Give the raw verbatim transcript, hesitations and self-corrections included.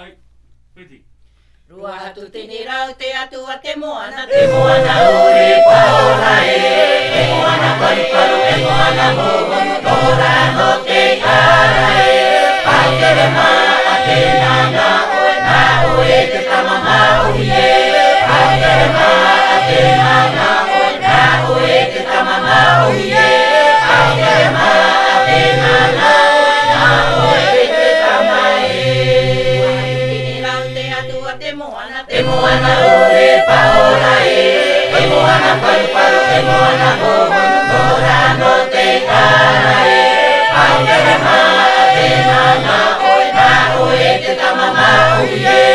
Hai. Piti. Rua hatu tini rau te atua te moana, te moana uri paola e, te moana paru paru, te moana mohono, tora no te ara e, patere maa te nana oe, na oe te tamama uye, patere maa te nana oe, na oe te tamama uye, patere maa te nana oe, na oe te tamae. Te moana ure paola e, te moana paru paru, te moana hohono, tora no te ara e, patere maa te nana oe, na oe te tamama uye.